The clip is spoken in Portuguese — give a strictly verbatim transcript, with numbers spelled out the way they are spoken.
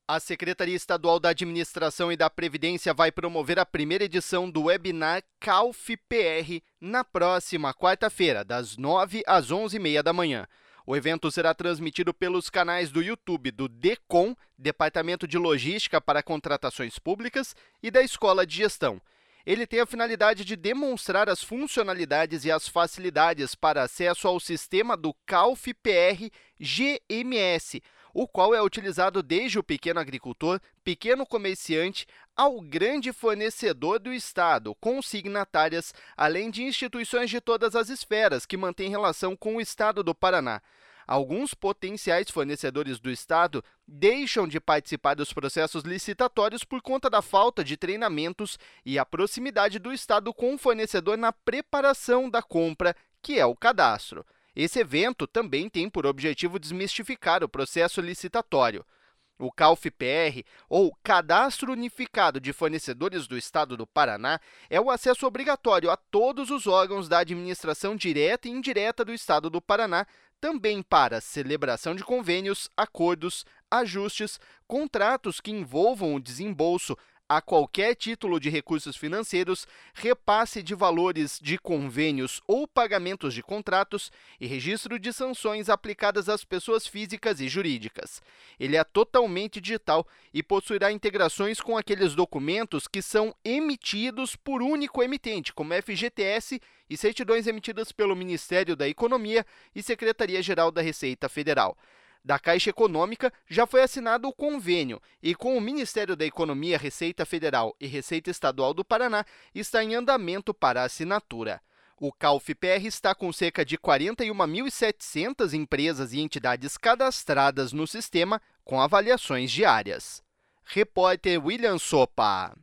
A Secretaria Estadual da Administração e da Previdência vai promover a primeira edição do webinar CalFPR R na próxima quarta-feira, das nove às onze e meia da manhã. O evento será transmitido pelos canais do YouTube do DECOM, Departamento de Logística para Contratações Públicas, e da Escola de Gestão. Ele tem a finalidade de demonstrar as funcionalidades e as facilidades para acesso ao sistema do CalFPR G M S, o qual é utilizado desde o pequeno agricultor, pequeno comerciante, ao grande fornecedor do Estado, com signatárias, além de instituições de todas as esferas que mantêm relação com o Estado do Paraná. Alguns potenciais fornecedores do Estado deixam de participar dos processos licitatórios por conta da falta de treinamentos e a proximidade do Estado com o fornecedor na preparação da compra, que é o cadastro. Esse evento também tem por objetivo desmistificar o processo licitatório. O CalFPR, ou Cadastro Unificado de Fornecedores do Estado do Paraná, é o acesso obrigatório a todos os órgãos da administração direta e indireta do Estado do Paraná, também para celebração de convênios, acordos, ajustes, contratos que envolvam o desembolso a qualquer título de recursos financeiros, repasse de valores de convênios ou pagamentos de contratos e registro de sanções aplicadas às pessoas físicas e jurídicas. Ele é totalmente digital e possuirá integrações com aqueles documentos que são emitidos por único emitente, como F G T S e certidões emitidas pelo Ministério da Economia e Secretaria-Geral da Receita Federal. Da Caixa Econômica, já foi assinado o convênio e, com o Ministério da Economia, Receita Federal e Receita Estadual do Paraná, está em andamento para assinatura. O CalFPR está com cerca de quarenta e uma mil e setecentas empresas e entidades cadastradas no sistema com avaliações diárias. Repórter William Sopa.